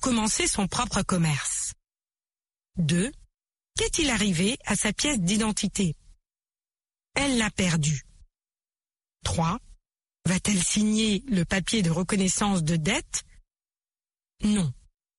commencer son propre commerce? 2. Qu'est-il arrivé à sa pièce d'identité? Elle l'a perdue. 3. Va-t-elle signer le papier de reconnaissance de dette? Non.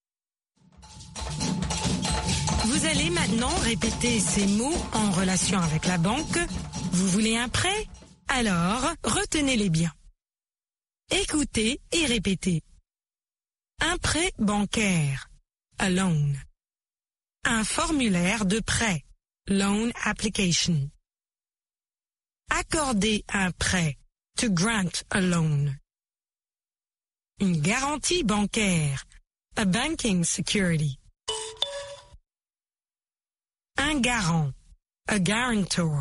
Vous allez maintenant répéter ces mots en relation avec la banque. Vous voulez un prêt? Alors, retenez-les bien. Écoutez et répétez. Un prêt bancaire, a loan. Un formulaire de prêt, loan application. Accorder un prêt, to grant a loan. Une garantie bancaire, a banking security. Un garant, a guarantor.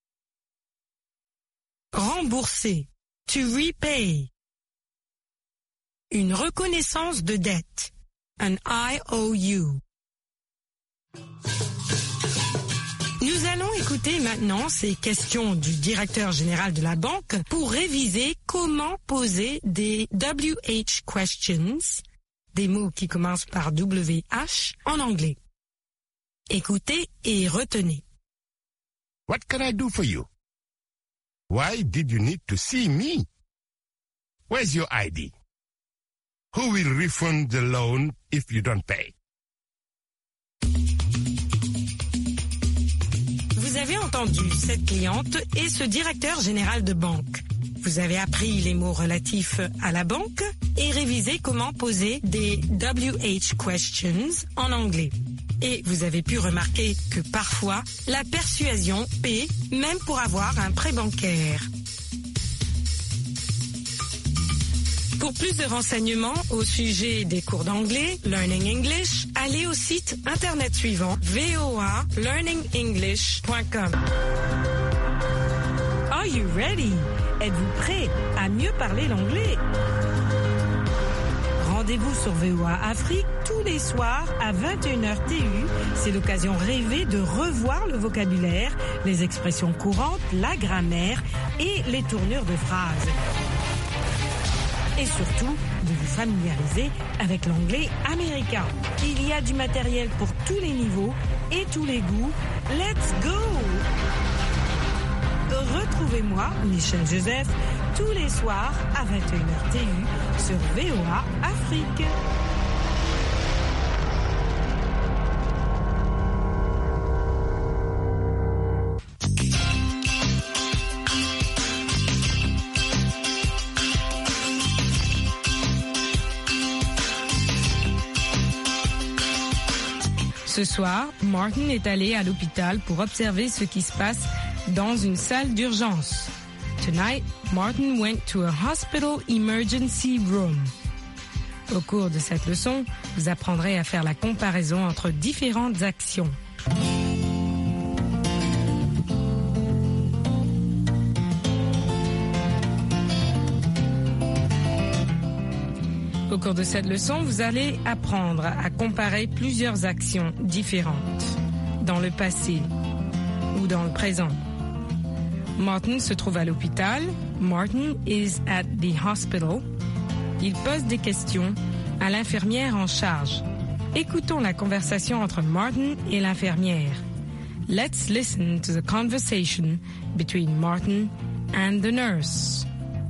Rembourser, to repay. Une reconnaissance de dette, an IOU. Nous allons écouter maintenant ces questions du directeur général de la banque pour réviser comment poser des WH questions, des mots qui commencent par WH, en anglais. Écoutez et retenez. What can I do for you? Why did you need to see me? Where's your ID? Who will refund the loan if you don't pay? Vous avez entendu cette cliente et ce directeur général de banque. Vous avez appris les mots relatifs à la banque et révisé comment poser des WH questions en anglais. Et vous avez pu remarquer que parfois, la persuasion paie même pour avoir un prêt bancaire. Pour plus de renseignements au sujet des cours d'anglais, Learning English, allez au site internet suivant voalearningenglish.com. Are you ready? Êtes-vous prêt à mieux parler l'anglais? Rendez-vous sur VOA Afrique tous les soirs à 21h TU. C'est l'occasion rêvée de revoir le vocabulaire, les expressions courantes, la grammaire et les tournures de phrases. Et surtout, de vous familiariser avec l'anglais américain. Il y a du matériel pour tous les niveaux et tous les goûts. Let's go! Retrouvez-moi, Michel Joseph, tous les soirs à 21h TU sur VOA Afrique. Ce soir, Martin est allé à l'hôpital pour observer ce qui se passe dans une salle d'urgence. Tonight, Martin went to a hospital emergency room. Au cours de cette leçon, vous apprendrez à faire la comparaison entre différentes actions. Au cours de cette leçon, vous allez apprendre à comparer plusieurs actions différentes dans le passé ou dans le présent. Martin se trouve à l'hôpital. Martin is at the hospital. Il pose des questions à l'infirmière en charge. Écoutons la conversation entre Martin et l'infirmière. Let's listen to the conversation between Martin and the nurse.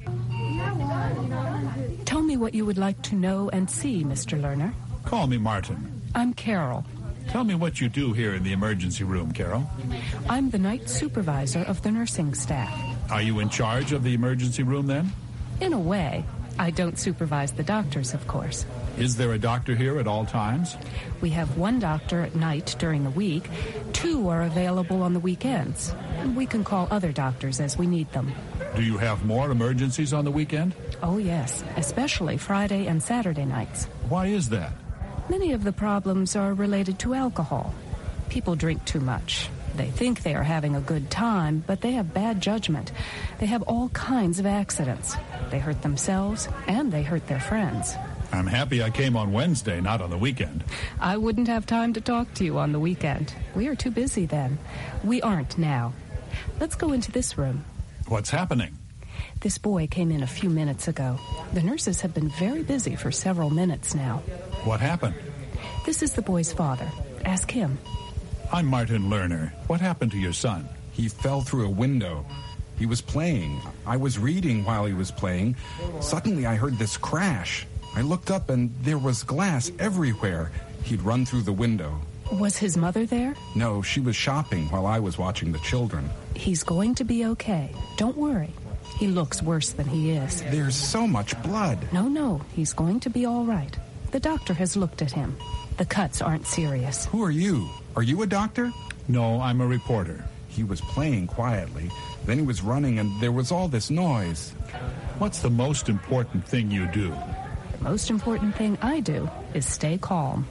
Tell me what you would like to know and see, Mr. Lerner. Call me Martin. I'm Carol. Tell me what you do here in the emergency room, Carol. I'm the night supervisor of the nursing staff. Are you in charge of the emergency room then? In a way. I don't supervise the doctors, of course. Is there a doctor here at all times? We have one doctor at night during the week. 2 are available on the weekends. We can call other doctors as we need them. Do you have more emergencies on the weekend? Oh, yes, especially Friday and Saturday nights. Why is that? Many of the problems are related to alcohol. People drink too much. They think they are having a good time, but they have bad judgment. They have all kinds of accidents. They hurt themselves, and they hurt their friends. I'm happy I came on Wednesday, not on the weekend. I wouldn't have time to talk to you on the weekend. We are too busy then. We aren't now. Let's go into this room. What's happening? This boy came in a few minutes ago. The nurses have been very busy for several minutes now. What happened? This is the boy's father. Ask him. I'm Martin Lerner. What happened to your son? He fell through a window. He was playing. I was reading while he was playing. Suddenly I heard this crash. I looked up and there was glass everywhere. He'd run through the window. Was his mother there? No, she was shopping while I was watching the children. He's going to be okay. Don't worry. He looks worse than he is. There's so much blood. No, he's going to be all right. The doctor has looked at him. The cuts aren't serious. Who are you? Are you a doctor? No, I'm a reporter. He was playing quietly. Then he was running and there was all this noise. What's the most important thing you do? The most important thing I do is stay calm.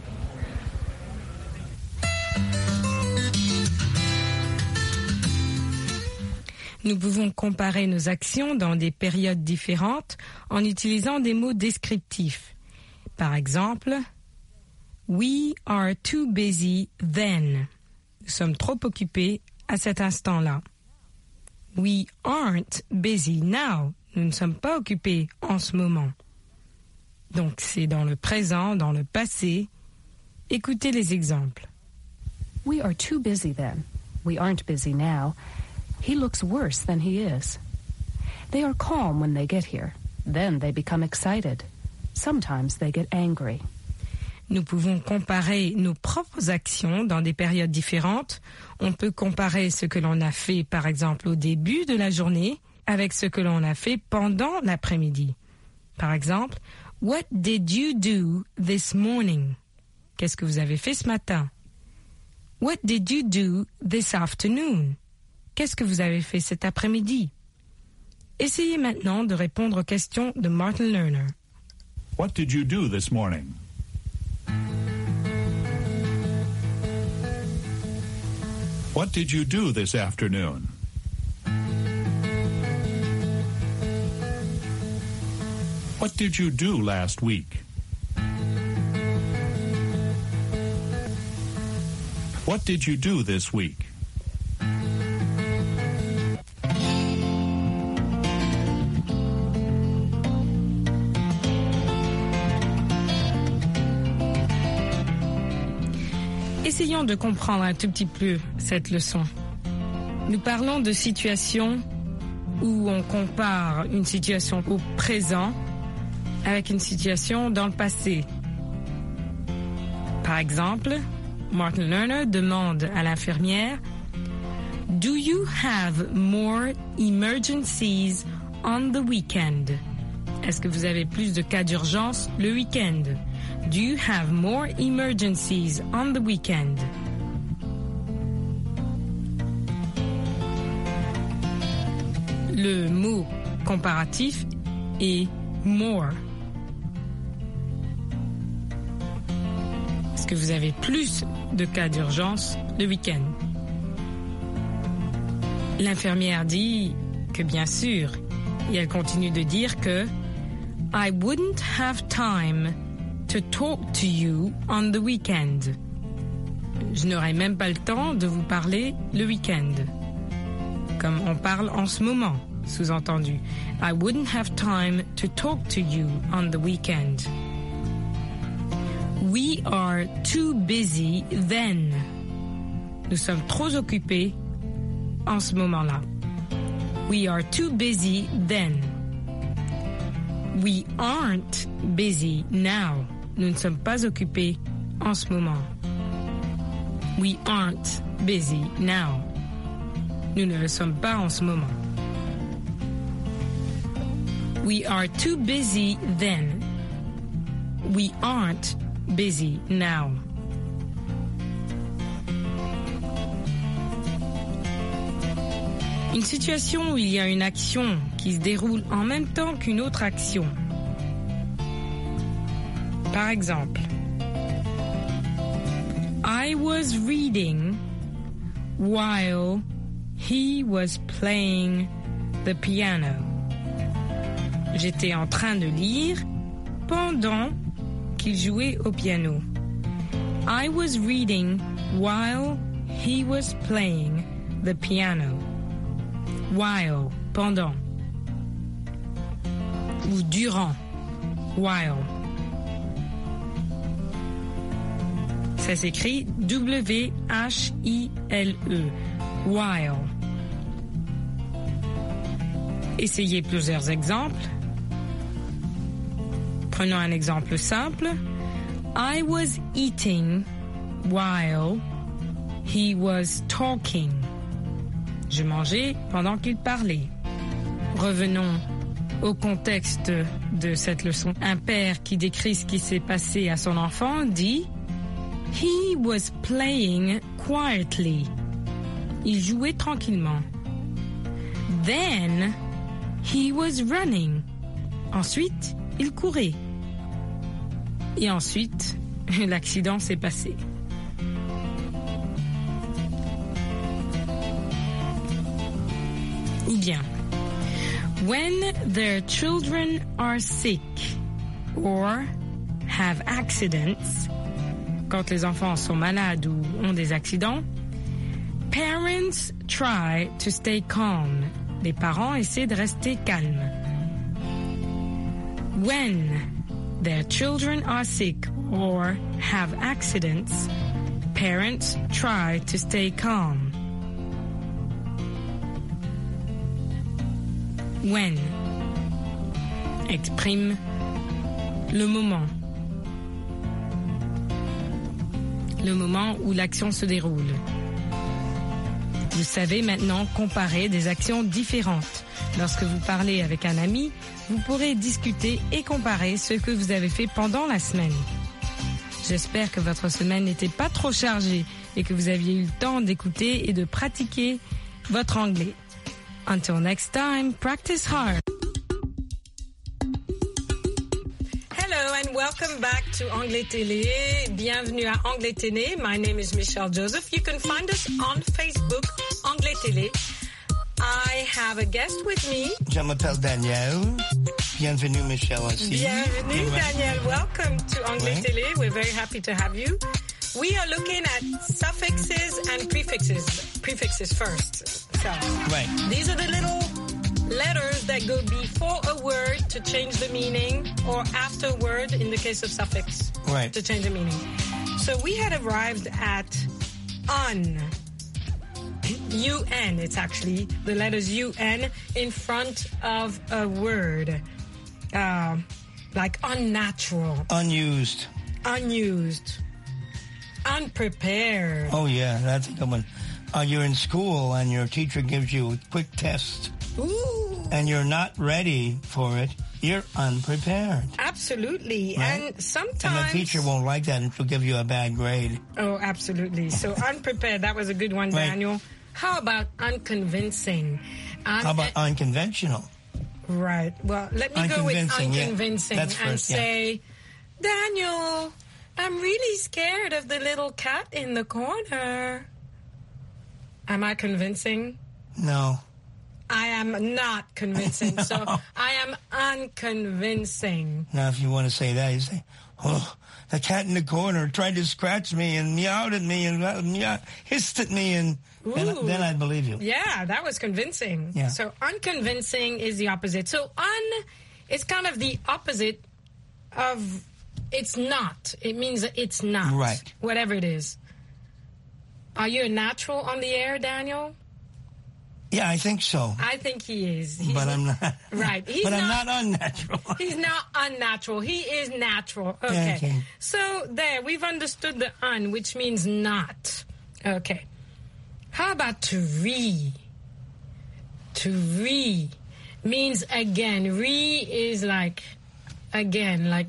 Nous pouvons comparer nos actions dans des périodes différentes en utilisant des mots descriptifs. Par exemple, We are too busy then. Nous sommes trop occupés à cet instant-là. We aren't busy now. Nous ne sommes pas occupés en ce moment. Donc c'est dans le présent, dans le passé. Écoutez les exemples. We are too busy then. We aren't busy now. He looks worse than he is. They are calm when they get here. Then they become excited. Sometimes they get angry. Nous pouvons comparer nos propres actions dans des périodes différentes. On peut comparer ce que l'on a fait, par exemple, au début de la journée avec ce que l'on a fait pendant l'après-midi. Par exemple, What did you do this morning? Qu'est-ce que vous avez fait ce matin? What did you do this afternoon? Qu'est-ce que vous avez fait cet après-midi? Essayez maintenant de répondre aux questions de Martin Lerner. What did you do this morning? What did you do this afternoon? What did you do last week? What did you do this week? Essayons de comprendre un tout petit peu cette leçon. Nous parlons de situations où on compare une situation au présent avec une situation dans le passé. Par exemple, Martin Lerner demande à l'infirmière « Do you have more emergencies on the weekend? » Est-ce que vous avez plus de cas d'urgence le week-end? Do you have more emergencies on the weekend? Le mot comparatif est more. Est-ce que vous avez plus de cas d'urgence le week-end? L'infirmière dit que bien sûr, et elle continue de dire que I wouldn't have time to talk to you on the weekend. Je n'aurai même pas le temps de vous parler le week-end. Comme on parle en ce moment, sous-entendu. I wouldn't have time to talk to you on the weekend. We are too busy then. Nous sommes trop occupés en ce moment-là. We are too busy then. We aren't busy now. Nous ne sommes pas occupés en ce moment. We aren't busy now. Nous ne le sommes pas en ce moment. We are too busy then. We aren't busy now. Une situation où il y a une action qui se déroule en même temps qu'une autre action. Par exemple, I was reading while he was playing the piano. J'étais en train de lire pendant qu'il jouait au piano. I was reading while he was playing the piano. While, pendant. Ou durant. While. Ça s'écrit W-H-I-L-E. While. Essayez plusieurs exemples. Prenons un exemple simple. I was eating while he was talking. Je mangeais pendant qu'il parlait. Revenons au contexte de cette leçon. Un père qui décrit ce qui s'est passé à son enfant dit « He was playing quietly ». Il jouait tranquillement. Then, he was running. Ensuite, il courait. Et ensuite, l'accident s'est passé. Eh bien, when their children are sick or have accidents, quand les enfants sont malades ou ont des accidents, parents try to stay calm. Les parents essaient de rester calmes. When their children are sick or have accidents, parents try to stay calm. When exprime le moment. Le moment où l'action se déroule. Vous savez maintenant comparer des actions différentes. Lorsque vous parlez avec un ami, vous pourrez discuter et comparer ce que vous avez fait pendant la semaine. J'espère que votre semaine n'était pas trop chargée et que vous aviez eu le temps d'écouter et de pratiquer votre anglais. Until next time, practice hard. Hello and welcome back to Anglais Télé. Bienvenue à Anglais Télé. My name is Michelle Joseph. You can find us on Facebook, Anglais Télé. I have a guest with me. Je m'appelle Daniel. Bienvenue, Michelle. Bienvenue, Daniel. Welcome to Anglais Télé. We're very happy to have you. We are looking at suffixes and prefixes. Prefixes first. So, these are the little letters that go before a word to change the meaning, or after a word in the case of suffix to change the meaning. So we had arrived at un. UN, it's actually the letters UN in front of a word. Like unnatural. Unused. Unprepared. Oh, yeah, that's a good one. You're in school and your teacher gives you a quick test. Ooh. And you're not ready for it. You're unprepared. Absolutely. Right? And sometimes... And the teacher won't like that and she'll give you a bad grade. Oh, absolutely. So unprepared, that was a good one, Daniel. How about unconvincing? How about unconventional? Right. Well, let me go with unconvincing and first, say, Daniel, I'm really scared of the little cat in the corner. Am I convincing? No. I am not convincing. No. So I am unconvincing. Now, if you want to say that, you say, oh, the cat in the corner tried to scratch me and meowed at me and hissed at me and then I'd believe you. Yeah, that was convincing. Yeah. So unconvincing is the opposite. So it's kind of the opposite of it's not. It means that it's not. Right. Whatever it is. Are you a natural on the air, Daniel? Yeah, I think so. I think he is. But I'm not. Right. I'm not unnatural. He's not unnatural. He is natural. Okay. So there, we've understood the un, which means not. Okay. How about to re? To re means again. Re is like again, like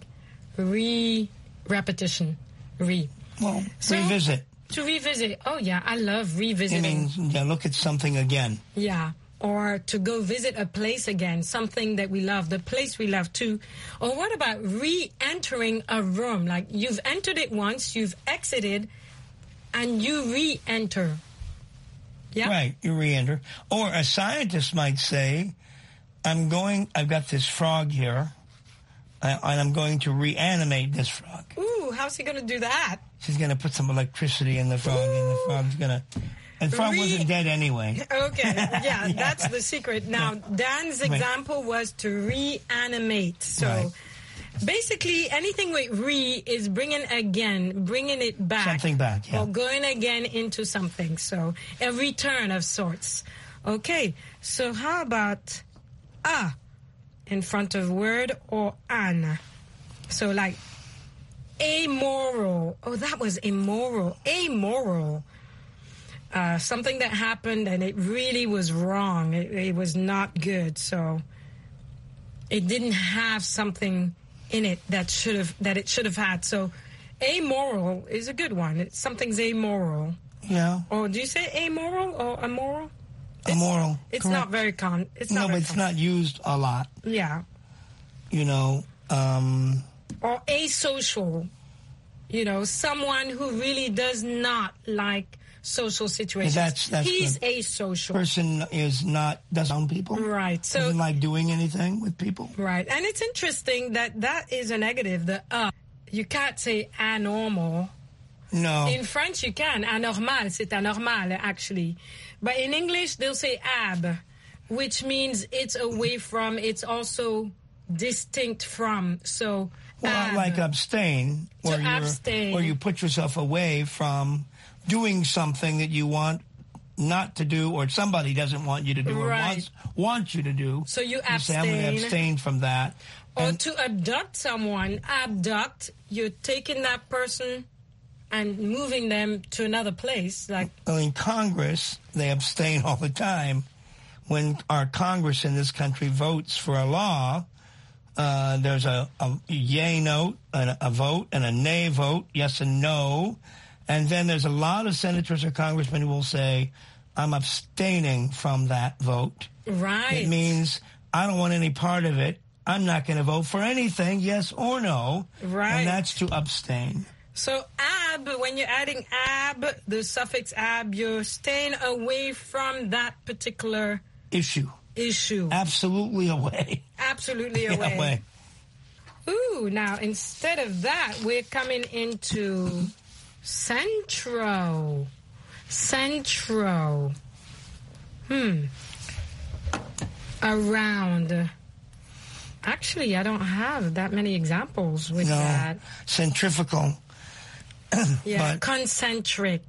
repetition. Re. Well, revisit. To revisit. Oh, yeah, I love revisiting. Look at something again. Yeah, or to go visit a place again, something that we love, the place we love too. Or what about re-entering a room? Like you've entered it once, you've exited, and you re-enter. Yeah? Right, you re-enter. Or a scientist might say, I've got this frog here, and I'm going to reanimate this frog. Ooh, how's he going to do that? She's going to put some electricity in the frog, and the frog's going to... And the frog wasn't dead anyway. Okay, yeah, that's the secret. Now, Dan's example was to reanimate. So Basically, anything with re is bringing it back. Something back, yeah. Or going again into something. So a return of sorts. Okay, so how about a in front of word or an? So like amoral. Oh, that was immoral. Amoral. Something that happened and it really was wrong. It was not good. So it didn't have something in it that it should have had. So amoral is a good one. Something's amoral. Yeah. Or do you say amoral or immoral? Immoral. It's correct. not very common. No, but it's not used a lot. Yeah. You know. Or asocial. You know, someone who really does not like social situations. That's He's good. asocial. Person doesn't own people. Right. So doesn't like doing anything with people. Right. And it's interesting that is a negative. You can't say anormal. No. In French, you can. Anormal, c'est anormal, actually. But in English, they'll say ab, which means it's away from, it's also distinct from. So, well, like abstain, where you put yourself away from doing something that you want not to do, or somebody doesn't want you to do, right. or wants you to do. So you abstain. Say, I'm going to abstain from that. Or to abduct someone, you're taking that person and moving them to another place. Like, well, in Congress, they abstain all the time. When our Congress in this country votes for a law, there's a yay note, and a vote, and a nay vote, yes and no. And then there's a lot of senators or congressmen who will say, I'm abstaining from that vote. Right. It means I don't want any part of it. I'm not going to vote for anything, yes or no. Right. And that's to abstain. So ab, when you're adding ab, the suffix ab, you're staying away from that particular issue. Absolutely away. Absolutely away. Ooh, now instead of that, we're coming into centro. Around. Actually, I don't have that many examples with that. Centrifugal. Yeah, but concentric.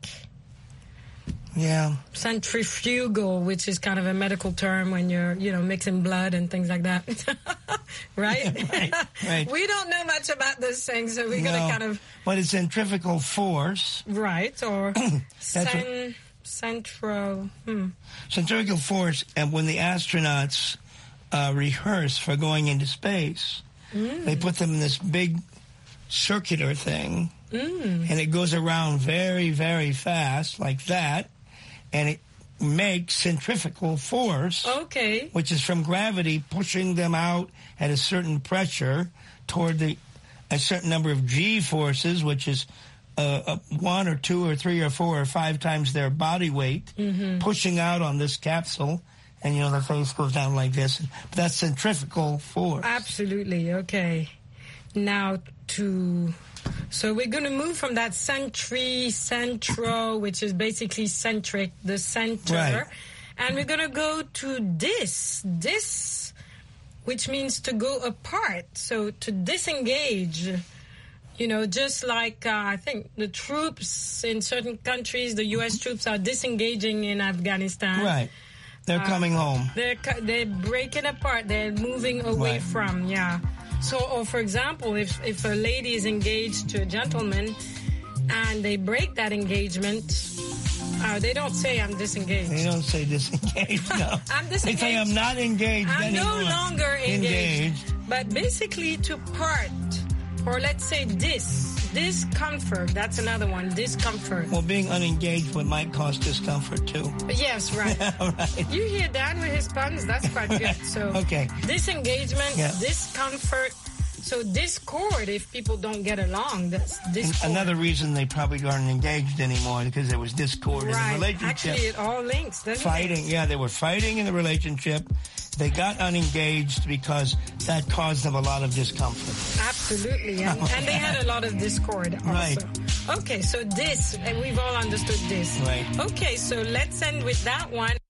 Yeah. Centrifugal, which is kind of a medical term when you're, mixing blood and things like that. Right? Right. We don't know much about this thing, so we're going to kind of... But it's centrifugal force. Right, or centrifugal force, and when the astronauts rehearse for going into space, they put them in this big circular thing, and it goes around very, very fast, like that, and it makes centrifugal force, which is from gravity pushing them out at a certain pressure toward a certain number of G forces, which is 1 or 2 or 3 or 4 or 5 times their body weight, pushing out on this capsule. And, the face goes down like this. But that's centrifugal force. Absolutely. Okay. Now so we're going to move from that centro, which is basically centric, the center. Right. And we're going to go to dis, which means to go apart. So to disengage, just like I think the troops in certain countries, the U.S. troops are disengaging in Afghanistan. Right. They're coming home. They're breaking apart. They're moving away from, So, or for example, if a lady is engaged to a gentleman and they break that engagement, they don't say, I'm disengaged. They don't say disengaged, no. I'm disengaged. They say, I'm not engaged anymore. I'm no longer engaged. But basically to part, or let's say discomfort, that's another one, discomfort. Well, being unengaged might cause discomfort, too. Yes, right. Right. You hear Dan with his puns? That's quite good. So, okay. Disengagement, discomfort. So discord, if people don't get along, that's discord. Another reason they probably aren't engaged anymore, because there was discord in the relationship. Actually, it all links, doesn't it? They were fighting in the relationship. They got unengaged because that caused them a lot of discomfort. Absolutely. And they had a lot of discord also. Right. Okay, so and we've all understood this. Right. Okay, so let's end with that one.